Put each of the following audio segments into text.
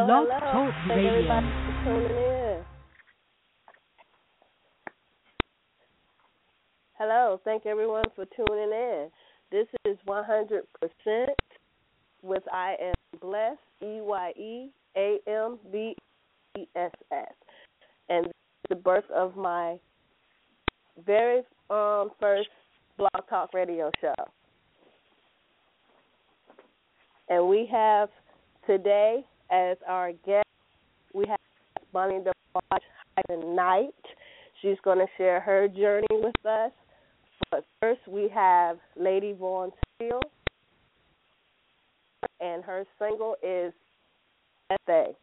Hello, Blog hello. Talk Thank everybody Radio. for tuning in. Hello, thank everyone for tuning in. This is 100% with I Am Blessed, EYEAMBESS. And this is the birth of my very first Blog Talk Radio show. And we have today as our guest, we have Bonnie DeBarge Knight. She's going to share her journey with us. But first, we have Lady Vaughn Steele, and her single is Essay.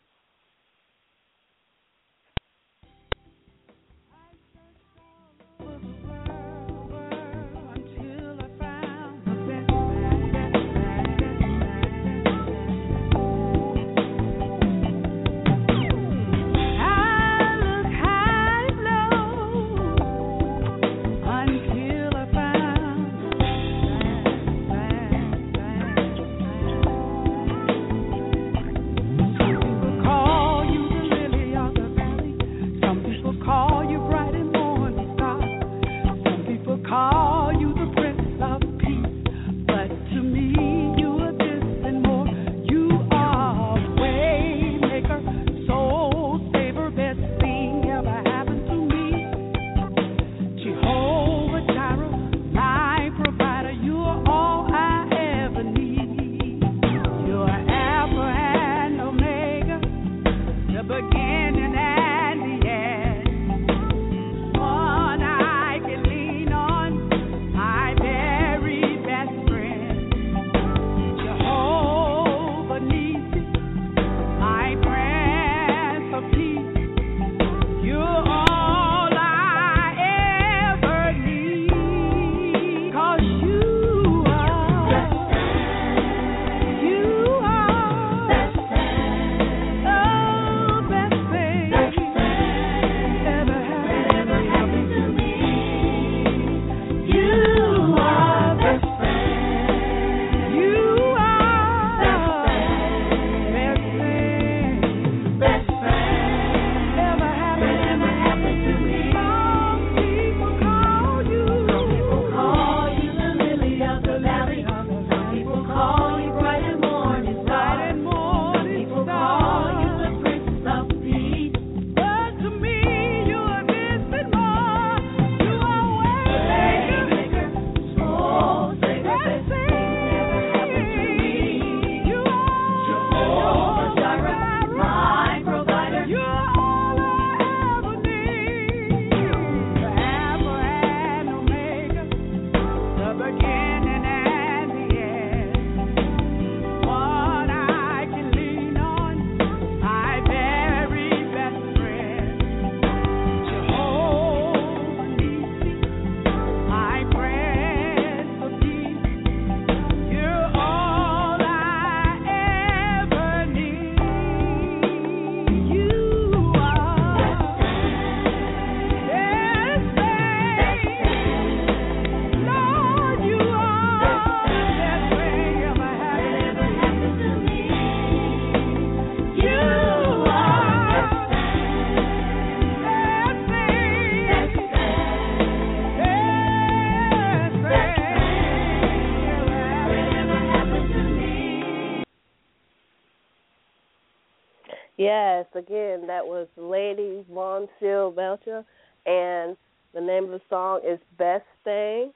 Yes, again, that was Lady Vaughn Steele Belcher, and the name of the song is Best Thing.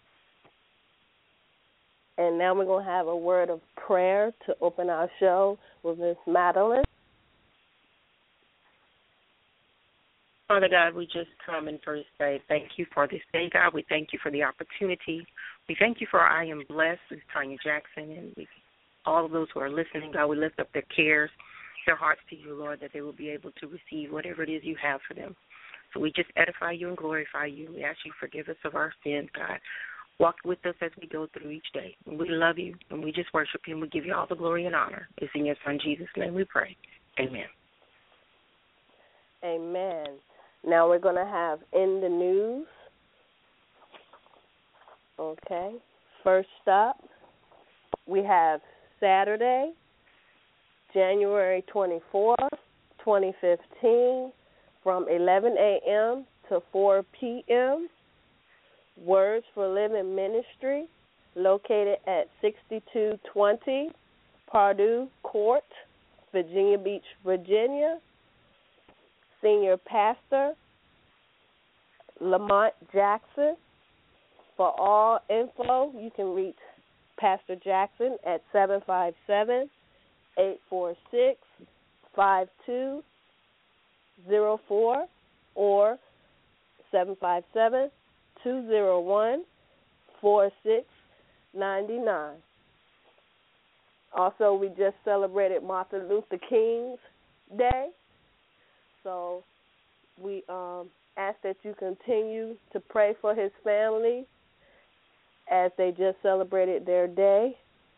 And now we're going to have a word of prayer to open our show with Miss Madeline. Father God, we just come and first say thank you for this day, God. We thank you for the opportunity. We thank you for I Am Blessed with Tanya Jackson and all of those who are listening, God. We lift up their cares, their hearts to you, Lord, that they will be able to receive whatever it is you have for them. So we just edify you and glorify you. We ask you to forgive us of our sins, God. Walk with us as we go through each day. And we love you, and we just worship you, and we give you all the glory and honor. It's in your Son, Jesus' name we pray. Amen. Amen. Now we're going to have In the News. Okay. First up, we have Saturday, January 24th, 2015, from 11 a.m. to 4 p.m. Words for Living Ministry, located at 6220 Pardue Court, Virginia Beach, Virginia. Senior Pastor Lamont Jackson. For all info, you can reach Pastor Jackson at 757-846-5204 or 757-201-4699. Also, we just celebrated Martin Luther King's Day, so we ask that you continue to pray for his family as they just celebrated their day.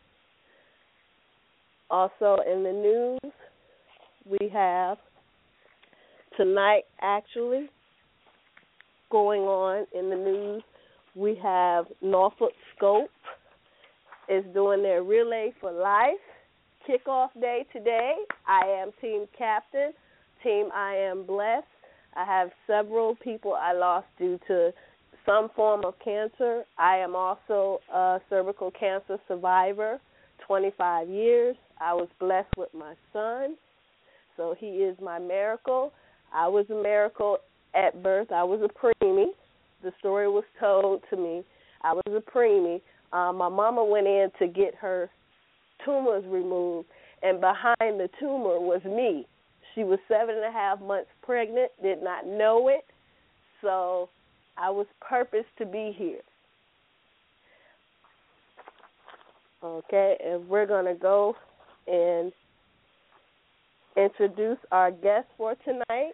Also in the news, we have tonight actually going on in the news, we have Norfolk Scope is doing their Relay for Life kickoff day today. I am team captain, team I am blessed. I have several people I lost due to some form of cancer. I am also a cervical cancer survivor, 25 years. I was blessed with my son, so he is my miracle. I was a miracle at birth. I was a preemie. The story was told to me. I was a preemie. My mama went in to get her tumors removed, and behind the tumor was me. She was 7.5 months pregnant, did not know it, so I was purposed to be here. Okay, and we're going to go and introduce our guest for tonight,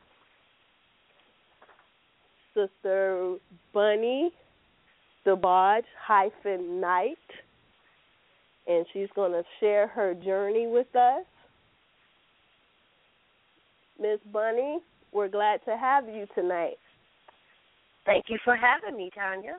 Sister Bunny DeBarge-Knight, and she's going to share her journey with us. Miss Bunny, we're glad to have you tonight. Thank you for having me, Tanya.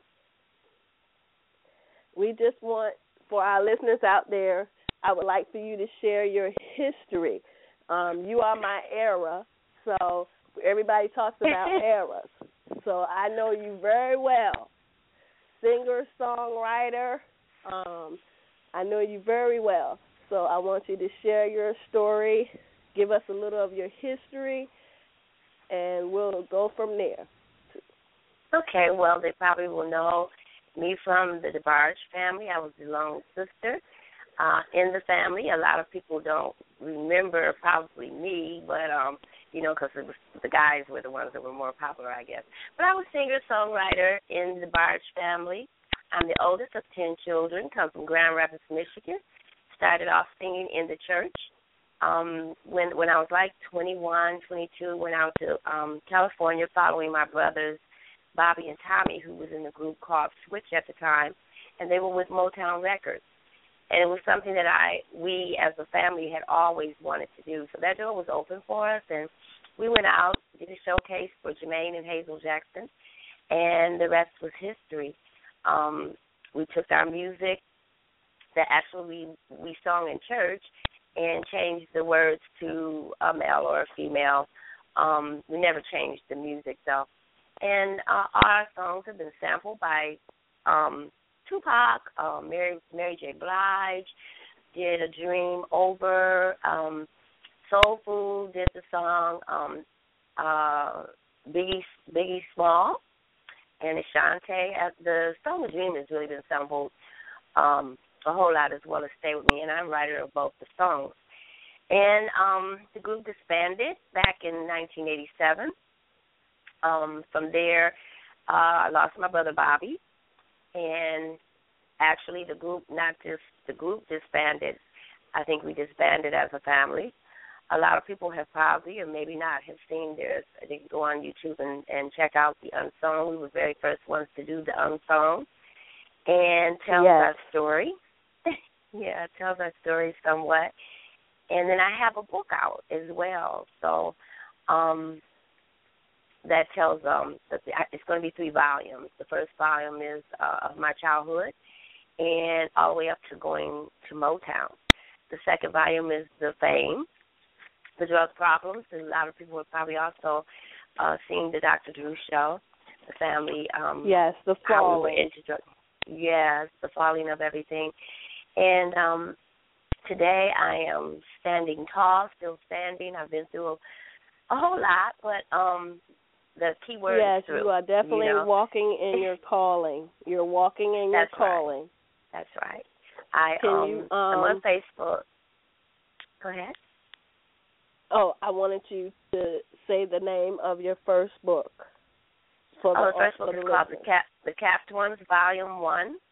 We just want, for our listeners out there, I would like for you to share your history. You are my era, so everybody talks about eras. So I know you very well. Singer, songwriter, I know you very well. So I want you to share your story, give us a little of your history, and we'll go from there. Okay, well, they probably will know me from the DeBarge family. I was the lone sister in the family. A lot of people don't remember probably me, but, because the guys were the ones that were more popular, I guess. But I was singer-songwriter in the DeBarge family. I'm the oldest of 10 children, come from Grand Rapids, Michigan. Started off singing in the church. When I was like 21, 22, went out to California following my brothers, Bobby and Tommy, who was in the group called Switch at the time, and they were with Motown Records. And it was something that we as a family had always wanted to do. So that door was open for us, and we went out, did a showcase for Jermaine and Hazel Jackson, and the rest was history. We took our music that actually we sung in church and changed the words to a male or a female. We never changed the music, though. And our songs have been sampled by Tupac, Mary J. Blige, did A Dream Over, Soul Food did the song, Biggie Small, and Ashanti. The song A Dream has really been sampled a whole lot, as well as Stay With Me, and I'm writer of both the songs. And the group disbanded back in 1987. From there, I lost my brother Bobby, and actually the group, not just the group disbanded, I think we disbanded as a family. A lot of people have probably, or maybe not, have seen this. They can go on YouTube and check out the Unsung. We were the very first ones to do the Unsung and tell our story. Yeah, it tells our story somewhat. And then I have a book out as well. So that tells it's going to be 3 volumes. The first volume is of my childhood and all the way up to going to Motown. The second volume is The Fame, The Drug Problems. A lot of people have probably also seen the Dr. Drew show, the family. Yes, the falling. How we were into drugs. Yes, the falling of everything. And today I am standing tall, still standing. I've been through a whole lot, but the key word is through. Yes, you are definitely walking in your calling. You're walking in your calling. That's right. I'm on Facebook. Go ahead. Oh, I wanted you to say the name of your first book. The first book is called The Capped Ones, Volume 1. It's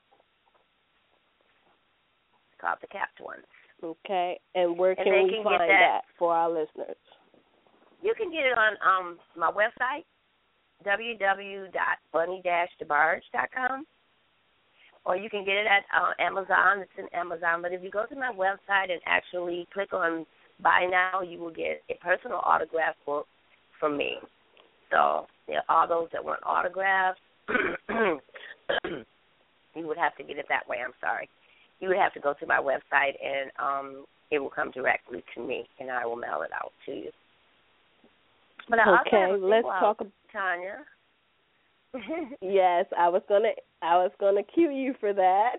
called The Capped Ones. Okay, and where can we find that for our listeners? You can get it on my website, www.bunny-debarge.com, or you can get it at Amazon. It's in Amazon. But if you go to my website and actually click on Buy Now, you will get a personal autograph book from me. So all those that want autographs, you would have to get it that way. I'm sorry. You would have to go to my website, and it will come directly to me, and I will mail it out to you. But okay, let's talk about Tanya. Yes, I was gonna cue you for that.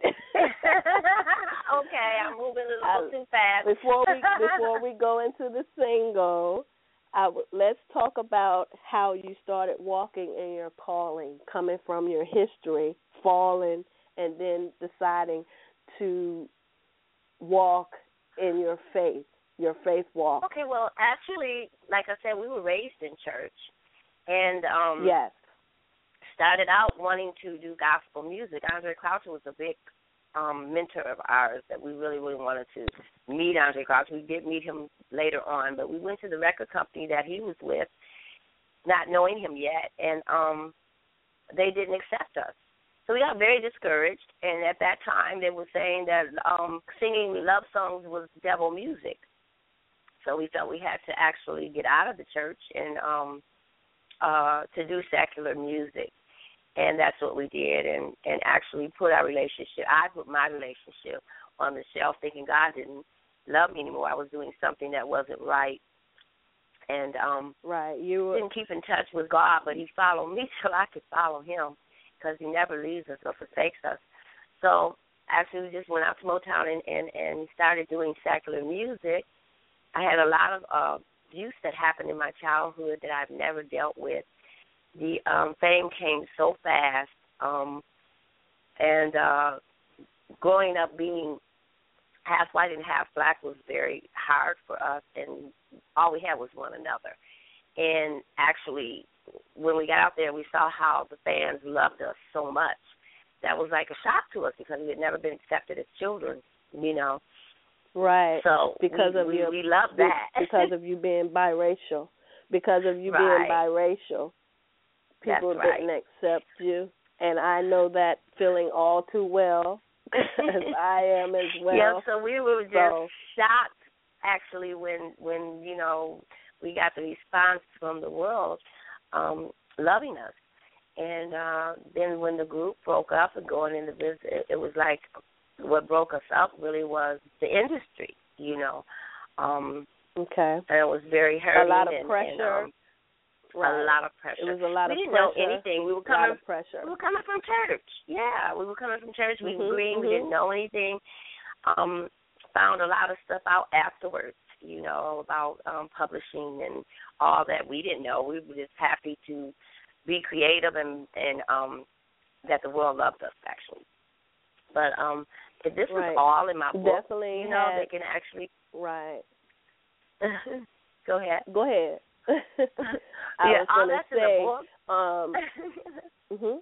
Okay, I'm moving a little too fast. Before we go into the single, let's talk about how you started walking in your calling, coming from your history, falling, and then deciding to walk in your faith walk. Okay, well, actually, like I said, we were raised in church, and yes, started out wanting to do gospel music. Andre Croucher was a big mentor of ours that we really, really wanted to meet. Andre Croucher. We did meet him later on, but we went to the record company that he was with, not knowing him yet, and they didn't accept us. So we got very discouraged, and at that time they were saying that singing love songs was devil music. So we felt we had to actually get out of the church and to do secular music. And that's what we did, and actually put our relationship, I put my relationship on the shelf, thinking God didn't love me anymore. I was doing something that wasn't right. And didn't keep in touch with God, but he followed me so I could follow him, because he never leaves us or forsakes us. So actually we just went out to Motown and started doing secular music. I had a lot of abuse that happened in my childhood that I've never dealt with. The fame came so fast, and growing up being half white and half black was very hard for us, and all we had was one another. And actually, when we got out there, we saw how the fans loved us so much. That was like a shock to us, because we had never been accepted as children, you know. Right. So we love that. Because of you being biracial. Because of you being biracial. People didn't accept you. And I know that feeling all too well, as I am as well. Yeah, so we were just shocked, actually, when you know, we got the response from the world loving us. And then when the group broke up and going into business, it was like what broke us up really was the industry, you know. Okay. And it was very hurting. A lot of pressure. A lot of pressure. It was a lot of pressure. We didn't know anything. We were coming from church. Yeah, we were coming from church. We agreed. We didn't know anything. Found a lot of stuff out afterwards, you know, about publishing and all that. We didn't know. We were just happy to be creative and that the world loved us, actually. But if this was all in my book, definitely, you know, they can actually. Right. Go ahead. Go ahead. I was all going to say.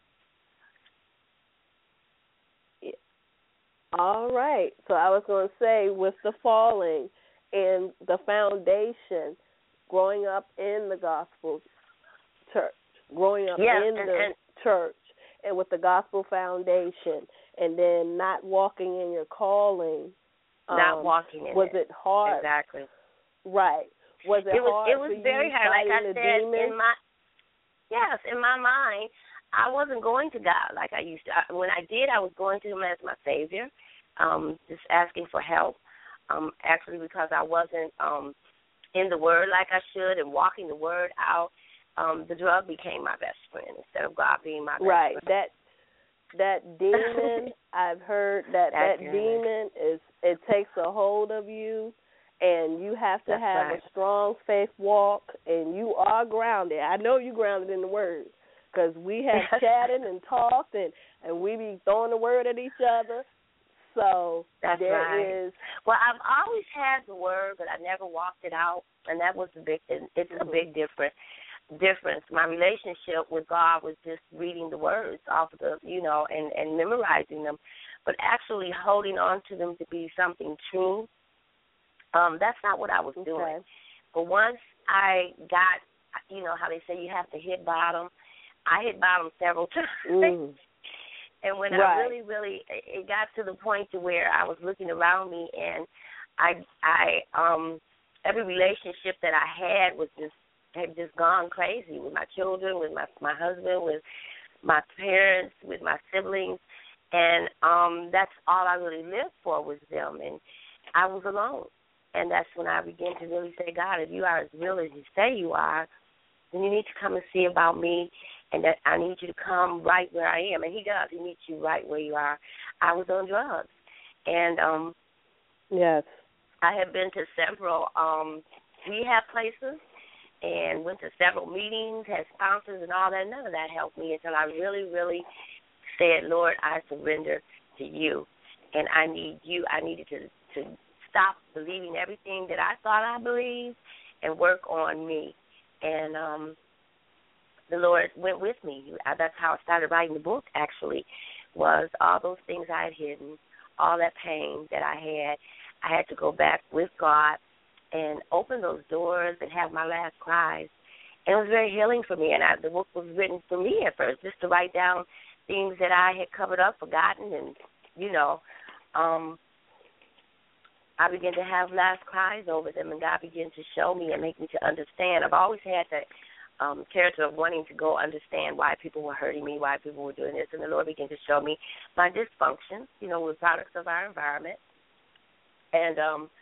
All right. So I was going to say, with the falling and the foundation, growing up in the gospel church, growing up in the church, and with the gospel foundation, and then not walking in your calling. Not walking in was it hard? Exactly. Right. Was it hard? It was very hard. Like I said, in my mind, I wasn't going to God like I used to. When I did, I was going to him as my Savior, just asking for help. actually because I wasn't in the Word like I should and walking the Word out, the drug became my best friend instead of God being my best friend. Right. That demon, I've heard that demon it takes a hold of you, and you have to have a strong faith walk, and you are grounded. I know you're grounded in the Word, because we have chatted and talked, and we be throwing the Word at each other. So there is. Well, I've always had the Word, but I never walked it out, and that was it's a big difference. My relationship with God was just reading the words off of the, and memorizing them, but actually holding on to them to be something true. That's not what I was doing. But once I got, how they say you have to hit bottom, I hit bottom several times. And when I really, it got to the point to where I was looking around me, and I every relationship that I had had just gone crazy with my children, with my husband, with my parents, with my siblings, and that's all I really lived for was them, and I was alone. And that's when I began to really say, God, if you are as real as you say you are, then you need to come and see about me, and that I need you to come right where I am. And he does. He meets you right where you are. I was on drugs. And yes, I had been to several rehab places and went to several meetings, had sponsors and all that. None of that helped me until I really, really said, Lord, I surrender to you, and I need you. I needed to stop believing everything that I thought I believed and work on me. And the Lord went with me. That's how I started writing the book, actually, was all those things I had hidden, all that pain that I had to go back with God and open those doors and have my last cries. And it was very healing for me, and the book was written for me at first, just to write down things that I had covered up, forgotten, and, I began to have last cries over them, and God began to show me and make me to understand. I've always had that character of wanting to go understand why people were hurting me, why people were doing this, and the Lord began to show me my dysfunctions, with products of our environment. And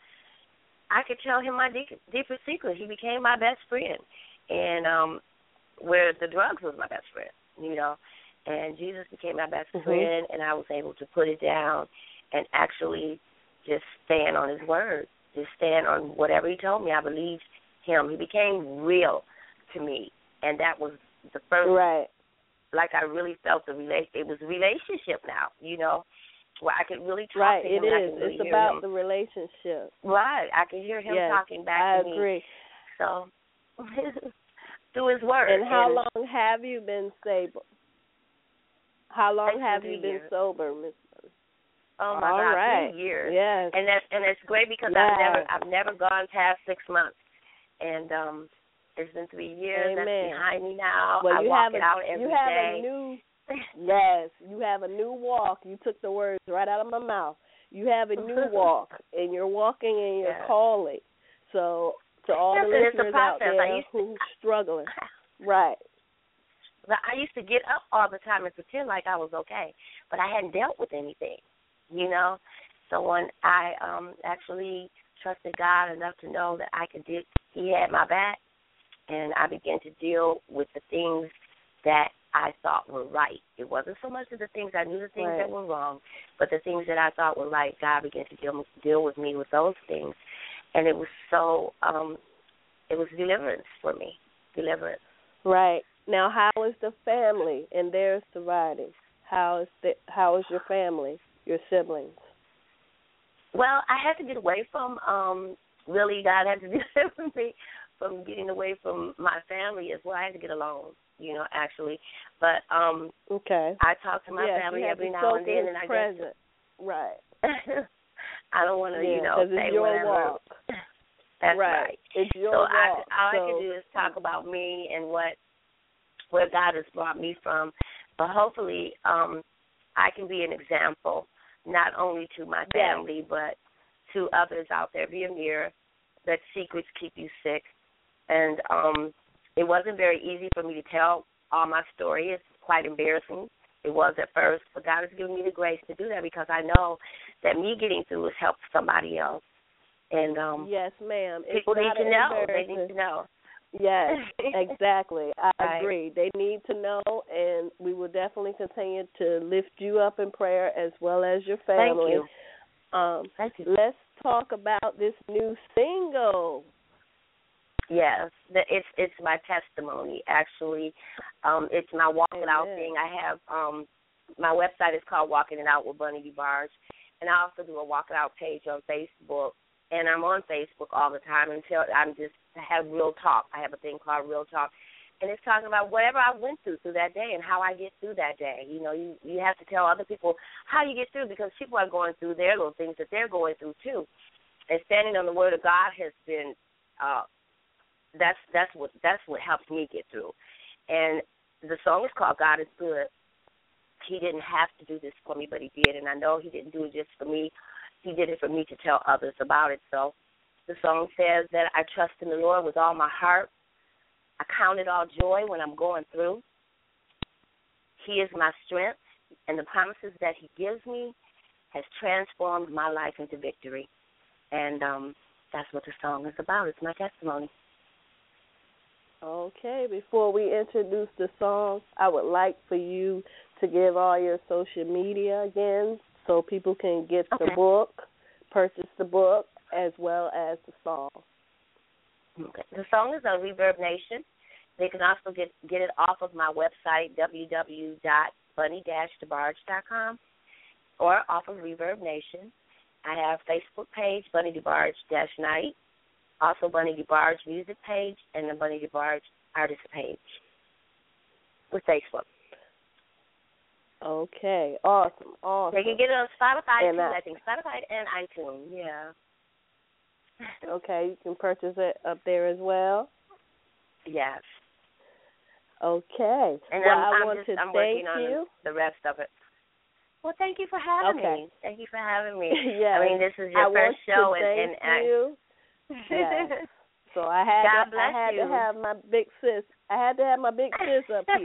I could tell him my deepest secret. He became my best friend, and where the drugs was my best friend, and Jesus became my best friend, and I was able to put it down and actually just stand on his word, just stand on whatever he told me. I believed him. He became real to me, and that was the first, like I really felt it was a relationship now, where I could really talk to him. It is. Really it's about the relationship. Right. I could hear him talking back to me. I agree. So, through his word. And how long have you been sober? How long have you been sober, Miss? Oh my God, 3 years. Yes. And it's great because I've never gone past 6 months. And it's been 3 years. Amen. That's behind me now. Well, I walk it out every day. You have a new walk. You took the words right out of my mouth. You have a new walk, and you're walking in your calling. So to all the listeners out there who's struggling, right. But I used to get up all the time and pretend like I was okay, but I hadn't dealt with anything, So when I actually trusted God enough to know that he had my back, and I began to deal with the things that I thought were right. It wasn't so much of the things I knew, the things that were wrong, but the things that I thought were right. God began to deal with me with those things, and it was so. It was deliverance for me. Deliverance. Right. Now, how is the family and their sobriety? How is your family, your siblings? Well, I had to get away from. Really, God had to deliver me from getting away from my family as well. I had to get alone. Actually. But I talk to my family every now and then, and I present. Right. I don't want to, say it's your whatever. Walk. That's right. It's your walk. All I can do is talk about me and where God has brought me from. But hopefully, I can be an example not only to my family but to others out there. Be a mirror. That secrets keep you sick, and it wasn't very easy for me to tell all my story. It's quite embarrassing. It was at first, but God has given me the grace to do that because I know that me getting through has helped somebody else. And yes, ma'am. People need to know. They need to know. Yes, exactly. I right. agree. They need to know, and we will definitely continue to lift you up in prayer as well as your family. Thank you. Let's talk about this new single. Yes, it's my testimony. Actually, it's my Walk It Out thing. I have my website is called Walking It Out with Bunny DeBarge, and I also do a Walk It Out page on Facebook. And I'm on Facebook all the time until I have Real Talk. I have a thing called Real Talk, and it's talking about whatever I went through that day and how I get through that day. You know, you have to tell other people how you get through, because people are going through their little things that they're going through too. And standing on the Word of God has been that's what helps me get through. And the song is called God Is Good. He didn't have to do this for me, but he did, and I know he didn't do it just for me. He did it for me to tell others about it. So the song says that I trust in the Lord with all my heart. I count it all joy when I'm going through. He is my strength, and the promises that he gives me has transformed my life into victory. And that's what the song is about. It's my testimony. Okay, before we introduce the song, I would like for you to give all your social media again so people can get the book, purchase the book, as well as the song. Okay. The song is on Reverb Nation. They can also get it off of my website, www.bunny-debarge.com, or off of Reverb Nation. I have a Facebook page, Bunny DeBarge-Night, also Bunny DeBarge music page, and the Bunny DeBarge artist page with Facebook. Okay, awesome. They can get it on Spotify too, I think. Spotify and iTunes, yeah. Okay, you can purchase it up there as well? Yes. Okay. And I'm working on the rest of it. Well, thank you for having me. Thank you for having me. Yes. I mean, this is your first show. Thank you. Yes. So I had to have my big sis. I had to have my big sis up here.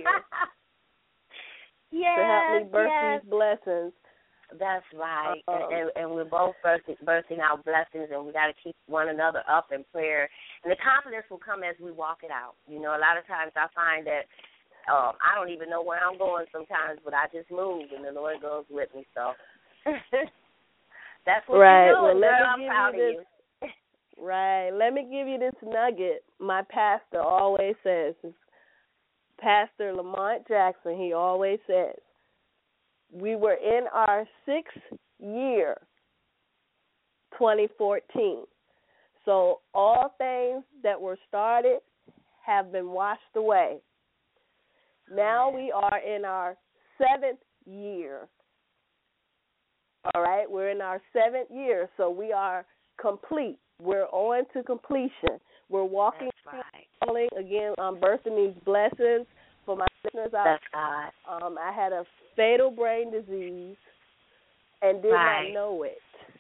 Yes, to help me birth these blessings. That's right. And we're both birthing our blessings, and we got to keep one another up in prayer. And the confidence will come as we walk it out. You know, a lot of times I find that I don't even know where I'm going sometimes, but I just move, and the Lord goes with me. So that's what you're doing, girl. I'm proud of you. Right. Let me give you this nugget. My pastor always says, Pastor Lamont Jackson, he always says, we were in our 6th year, 2014. So all things that were started have been washed away. Now we are in our 7th year. All right, we're in our 7th year, so we are complete. We're on to completion. We're walking, falling. Again, I'm birthing these blessings for my listeners out. I had a fatal brain disease and did not know it.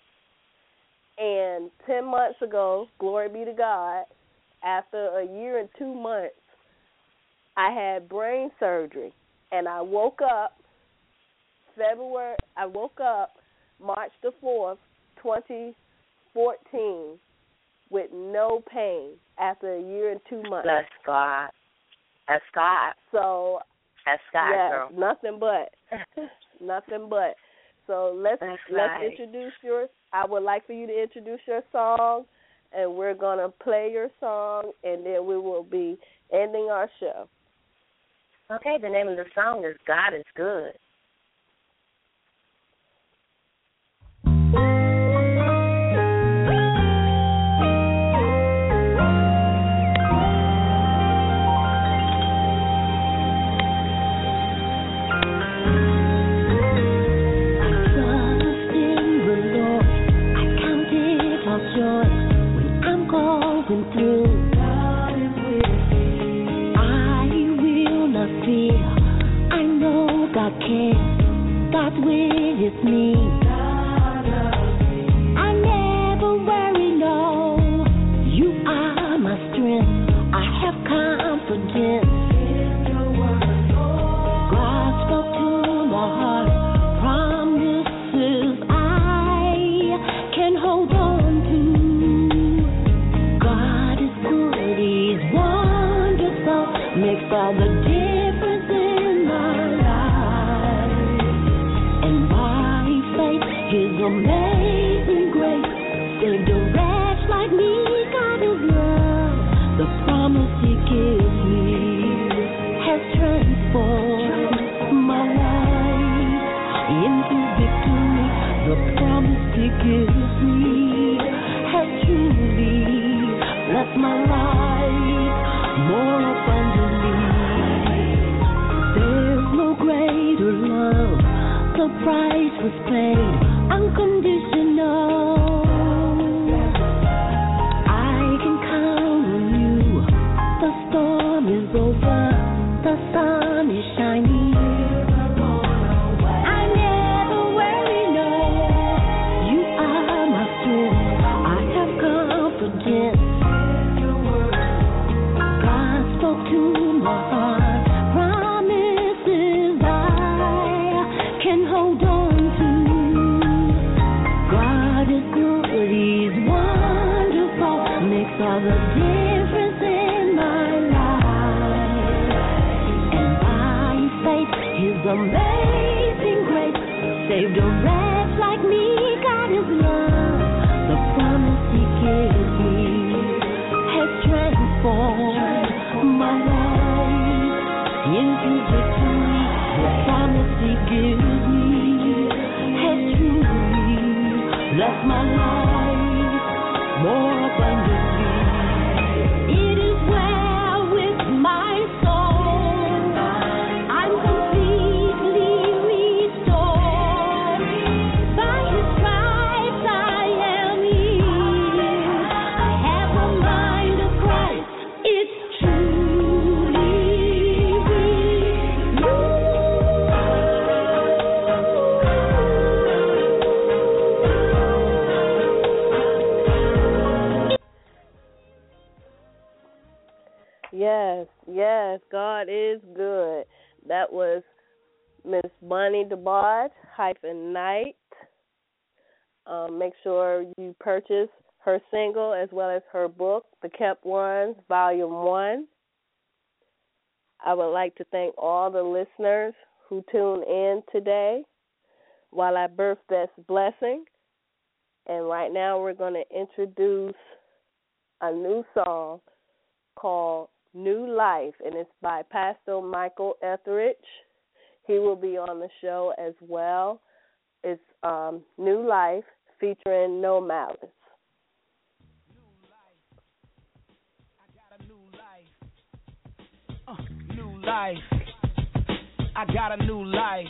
And 10 months ago, glory be to God, after a year and 2 months, I had brain surgery. And I woke up March the 4th, 2014, with no pain after a year and 2 months. Bless God. That's God. So, that's God, girl. Nothing but. Nothing but. So let's introduce yours. I would like for you to introduce your song, and we're going to play your song, and then we will be ending our show. Okay, the name of the song is God Is Good. Hold on to all the difference in my life. And by faith, His amazing grace saved a wretch like me. God is love. The promise He gives me has transformed my life into victory. The promise He gives me has truly blessed my life more abundantly. There's no greater love. The price was paid, unconditional. I can count on you. The storm is over. The sun is shining. I never worry, no. You are my strength. I have confidence. God spoke to my heart. Promises I can hold on to. God is good. He's wonderful. Makes all the difference in my life. And by faith, His amazing grace saved a wretch like me. God is love. The promise He gives me has transformed my life into victory. The promise He gives me has truly blessed my life more abundantly. It is well with my soul. I'm completely restored. By His stripes I am healed. I have the mind of Christ. It's truly Yes, yes, God is good. That was Miss Bonnie DeBarge, Night. Make sure you purchase her single as well as her book, The Kept Ones, Volume 1. I would like to thank all the listeners who tuned in today while I birth this blessing. And right now we're going to introduce a new song called New Life, and it's by Pastor Michael Etheridge. He will be on the show as well. It's New Life featuring No Malice. New life. I got a new life.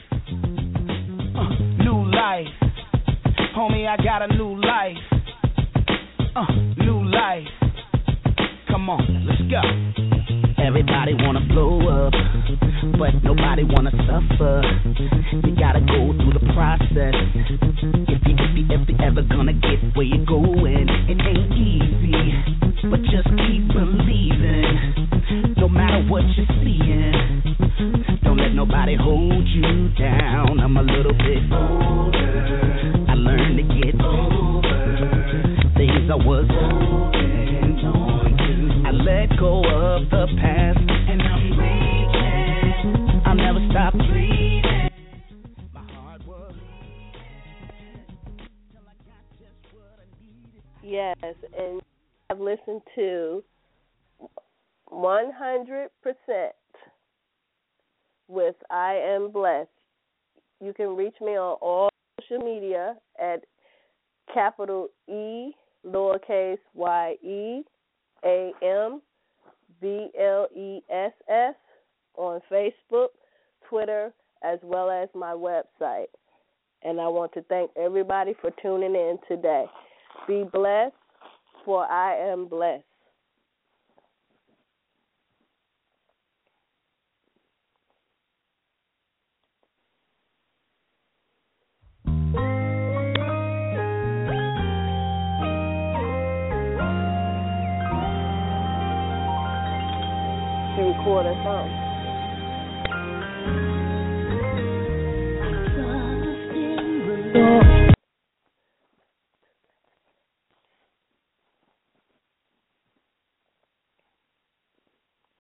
New life. Homie, I got a new life. New life. Come on, let's go. Everybody wanna blow up, but nobody wanna suffer. You gotta go through the process. If you ever gonna get where you're going, it ain't easy, but just keep believing. No matter what you're seeing, don't let nobody hold you down. I'm a little bit older. I learned to get over things I was holding on to. I let go of the past, and I'm reaching. I'll never stop dreaming. My heart was till I got just what I needed. Yes, and I've listened to 100% with I Am Blessed. You can reach me on all social media at capital E, lowercase y-e, A-M, B-L-E-S-S on Facebook, Twitter, as well as my website. And I want to thank everybody for tuning in today. Be blessed, for I am blessed. Record a song.